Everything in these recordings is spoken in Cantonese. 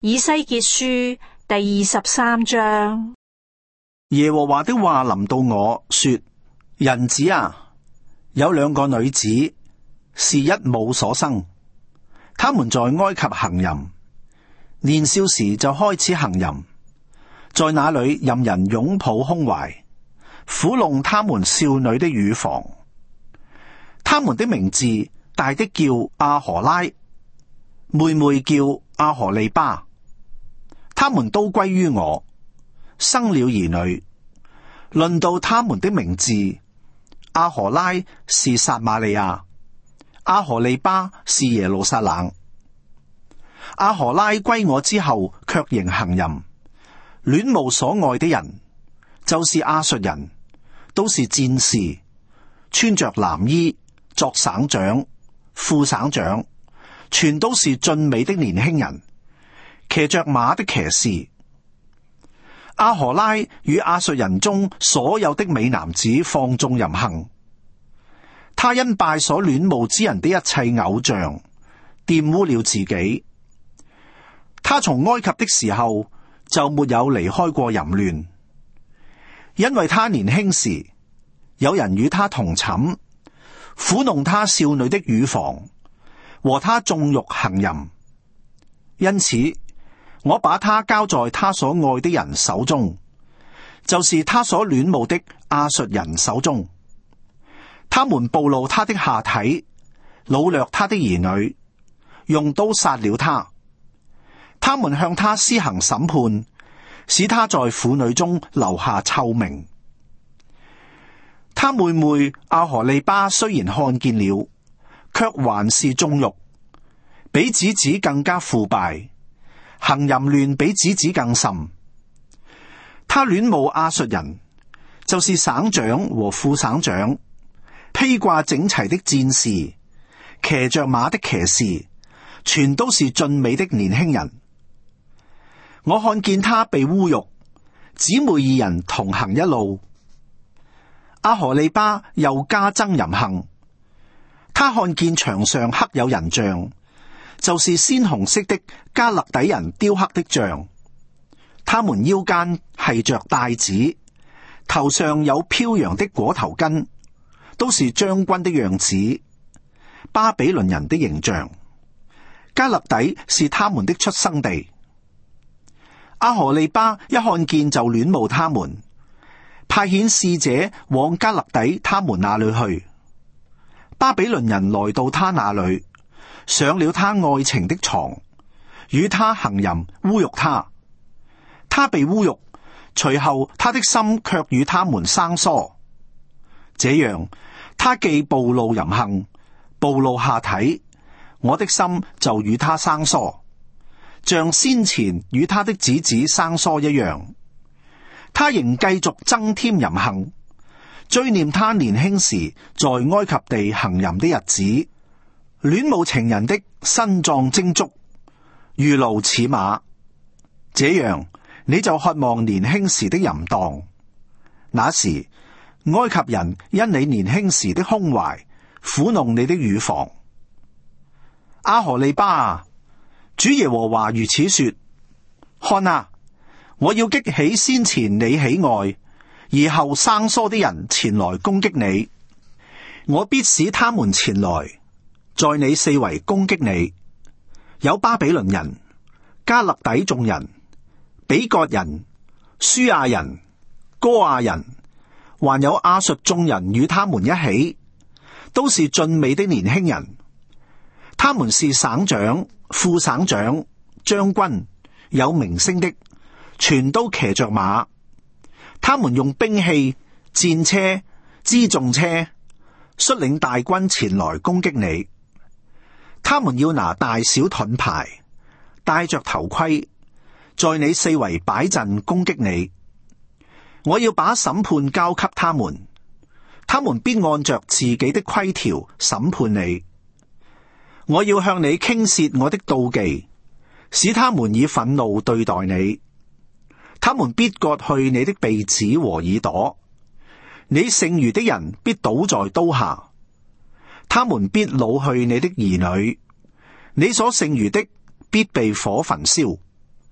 以西結書第23章。 耶和華的話臨到我說：人子啊，有兩個女子是一母所生，他們在埃及行淫，年少時就開始行淫，在那裏任人擁抱胸懷，撫弄他們少女的乳房。他們的名字，大的叫阿荷拉，妹妹叫阿荷利巴。他們都歸於我，生了兒女。論到他們的名字，阿荷拉是撒瑪利亞，阿荷利巴是耶路撒冷。阿荷拉歸我之後，卻仍行淫，戀慕所愛的人，就是亞述人，都是戰士，穿着藍衣，作省長、副省長，全都是俊美的年輕人，騎着馬的騎士。阿荷拉與亞述人中所有的美男子放縱淫行，他因拜所戀慕之人的一切偶像，玷污了自己。他從埃及的時候就沒有離開過淫亂，因為他年輕時有人與他同寢，撫弄他少女的乳房，和他縱欲行淫。因此我把他交在他所愛的人手中，就是他所戀慕的亞述人手中。他們暴露他的下體，擄掠他的兒女，用刀殺了他。他們向他施行審判，使他在婦女中留下臭名。他妹妹阿荷利巴雖然看見了，卻還是縱欲，比姊姊更加腐敗，行淫亂比姊姊更甚。他戀慕亞述人，就是省長和副省長，披掛整齊的戰士，騎着馬的騎士，全都是俊美的年輕人。我看見他被污辱，姊妹二人同行一路。阿荷利巴又加增淫行，他看見牆上刻有人像，就是鮮紅色的加勒底人雕刻的像。他們腰間繫着帶子，頭上有飄揚的裹頭巾，都是將軍的樣子，巴比倫人的形象。加勒底是他們的出生地。阿荷利巴一看見就戀慕他們，派遣使者往加勒底他們那裏去。巴比倫人來到他那裏，上了他愛情的床，與他行淫，侮辱他。他被侮辱，隨後他的心卻與他們生疏。這樣，他既暴露淫行，暴露下體，我的心就與他生疏，像先前與他的姊姊生疏一樣。他仍繼續增添淫行，追念他年輕時在埃及地行淫的日子，戀慕情人的身壯精足，如驢似馬。這樣你就渴望年輕時的淫蕩。那時埃及人因你年輕時的胸懷，撫弄你的乳房。阿荷利巴啊，主耶和華如此說：看啊，我要激起先前你喜愛而後生疏的人前來攻擊你，我必使他們前來，在你四圍攻擊你。有巴比倫人、加勒底眾人、比割人、書亞人、歌亞人，還有亞述眾人與他們一起，都是俊美的年輕人。他們是省長、副省長、將軍，有名聲的，全都騎着馬。他們用兵器、戰車、輜重車，率領大軍前來攻擊你。他們要拿大小盾牌，戴着頭盔，在你四圍擺陣攻擊你。我要把審判交給他們，他們必按着自己的規條審判你。我要向你傾瀉我的妒忌，使他們以憤怒對待你。他們必割去你的鼻子和耳朵，你剩餘的人必倒在刀下。他們必擄去你的兒女，你所剩餘的必被火焚燒。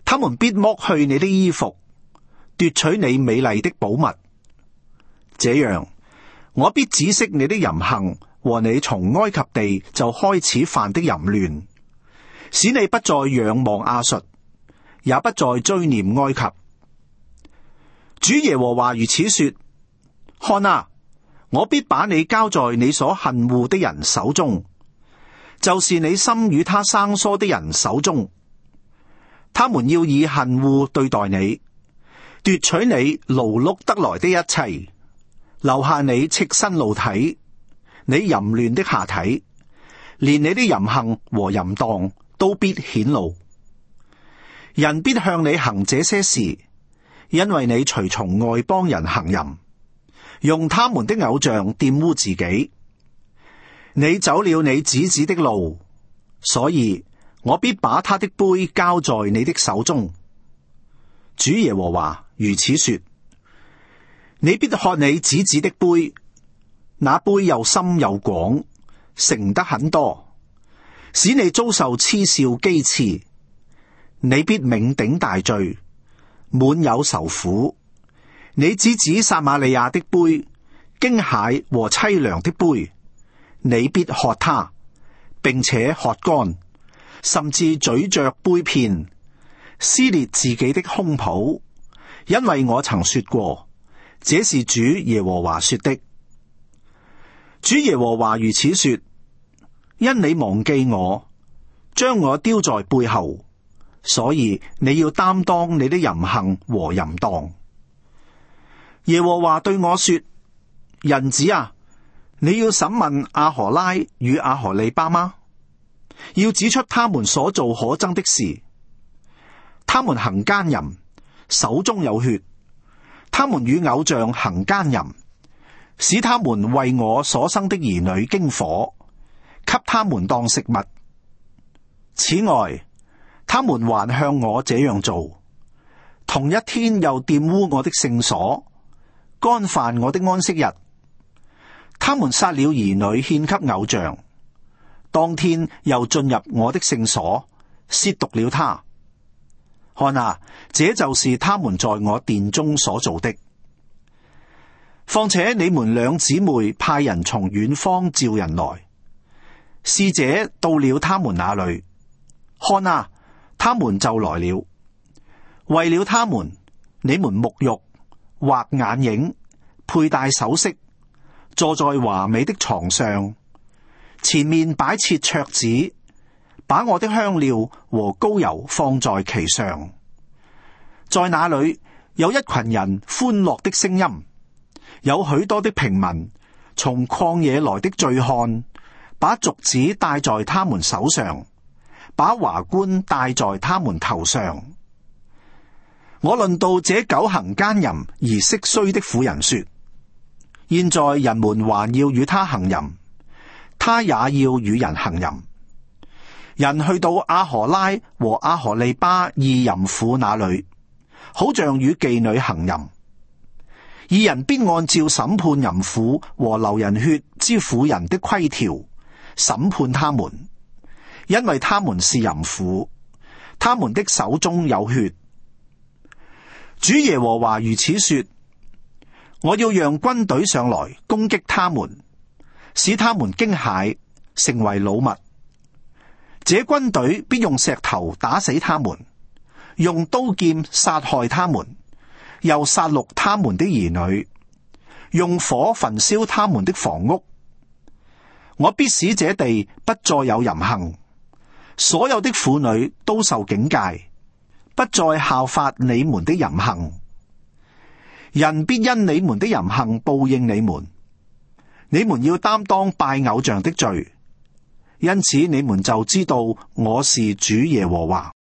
他們必剝去你的衣服，奪取你美麗的寶物。這樣，我必止息你的淫行和你從埃及地就開始犯的淫亂，使你不再仰望亞述，也不再追念埃及。主耶和華如此說：看啊，我必把你交在你所恨惡的人手中，就是你心與他生疏的人手中。他們要以恨惡對待你，奪取你勞碌得來的一切，留下你赤身露體，你淫亂的下體，連你的淫行和淫蕩都必顯露。人必向你行這些事，因為你隨從外邦人行淫，用他們的偶像玷污自己。你走了你姊姊的路，所以我必把他的杯交在你的手中。主耶和華如此說：你必喝你姊姊的杯，那杯又深又廣，盛得很多，使你遭受嗤笑譏刺。你必酩酊大醉，滿有愁苦。你姊姊撒瑪利亞的杯，驚駭和淒涼的杯，你必喝它，並且喝乾，甚至咀嚼杯片，撕裂自己的胸脯，因為我曾說過，這是主耶和華說的。主耶和華如此說：因你忘記我，將我丟在背後，所以你要擔當你的淫行和淫蕩。耶和華對我說：人子啊，你要審問亞何拉與亞何利巴嗎？要指出他們所做可憎的事。他們行奸淫，手中有血；他們與偶像行奸淫，使他們為我所生的兒女經火，給他們當食物。此外，他們還向我這樣做，同一天又玷污我的聖所，干犯我的安息日。他們殺了兒女獻給偶像，當天又進入我的聖所，褻瀆了他。看啊，這就是他們在我殿中所做的。況且你們兩姊妹派人從遠方召人來，使者到了他們那裏，看啊，他們就來了。為了他們，你們沐浴、畫眼影、佩戴首飾，坐在華美的床上，前面擺設桌子，把我的香料和膏油放在其上。在那裏有一群人歡樂的聲音，有許多的平民從曠野來的醉漢，把鐲子戴在他們手上，把華冠戴在他們頭上。我論到這久行奸淫而色衰的婦人說：現在人們還要與他行淫，他也要與人行淫。人去到亞何拉和亞何利巴二淫婦那裏，好像與妓女行淫。二人必按照審判淫婦和流人血之婦人的規條審判他們，因為他們是淫婦，他們的手中有血。主耶和華如此說：我要讓軍隊上來攻擊他們，使他們驚駭，成為擄物。這軍隊必用石頭打死他們，用刀劍殺害他們，又殺戮他們的兒女，用火焚燒他們的房屋。我必使這地不再有淫行，所有的婦女都受警戒，不再效法你們的淫行。人必因你們的淫行報應你們，你們要擔當拜偶像的罪。因此你們就知道我是主耶和華。